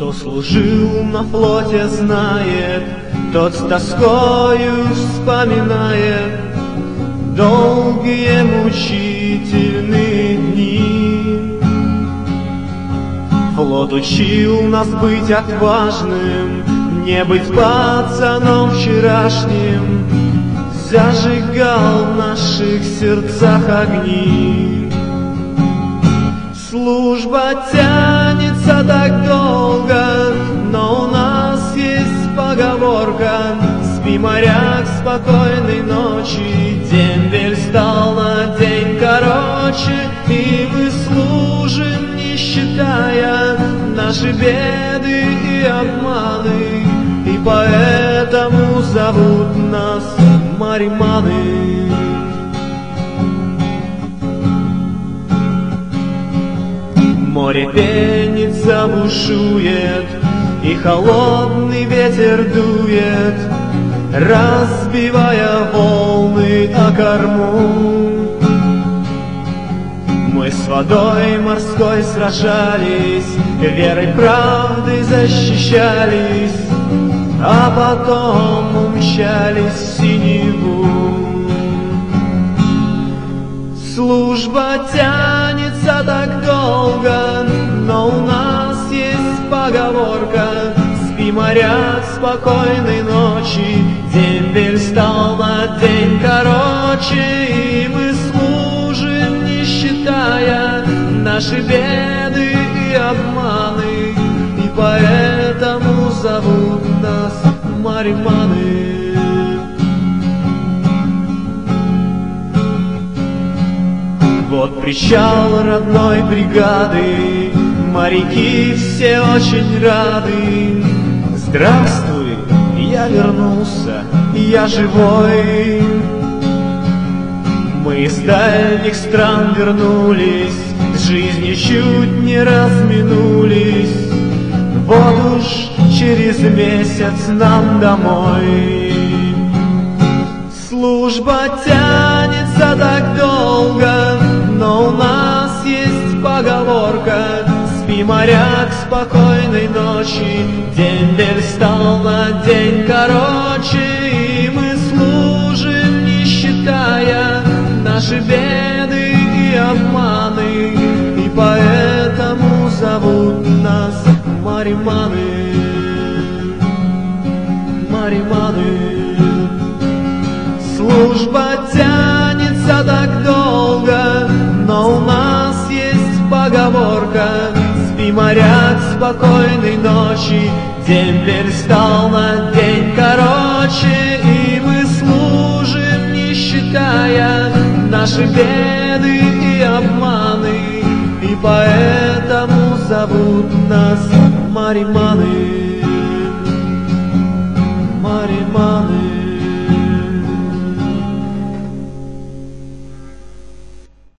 Кто служил на флоте, знает, тот с тоскою вспоминает долгие мучительные дни. Флот учил нас быть отважным, не быть пацаном вчерашним, зажигал в наших сердцах огни. Служба тянется так долго, но у нас есть поговорка: спи, моряк, спокойной ночи, дембель стал на день короче, и мы служим, не считая наши беды и обманы, и поэтому зовут нас мариманы. Море пенится, бушует, и холодный ветер дует, разбивая волны о корму. Мы с водой морской сражались, верой правдой защищались, а потом умчались в синеву. Служба тянется так долго, но у нас есть поговорка: спи, моряк, спокойной ночи, дембель стал на день короче, и мы служим, не считая наши беды и обманы, и поэтому зовут нас мариманы. Вот причал родной бригады, моряки все очень рады. Здравствуй, я вернулся, я живой. Мы из дальних стран вернулись, с жизнью чуть не разминулись. Вот уж через месяц нам домой. Служба тянется так долго, но у нас есть поговорка: спи, моряк, спокойной ночи, дембель стал на день короче, и мы служим, не считая наши беды и обманы, и поэтому зовут нас мариманы. Мариманы. Служба тянется так долго, но у нас есть поговорка: спи, моряк, спокойной ночи, дембель стал на день короче, и мы служим, не считая наши беды и обманы, и поэтому зовут нас мариманы.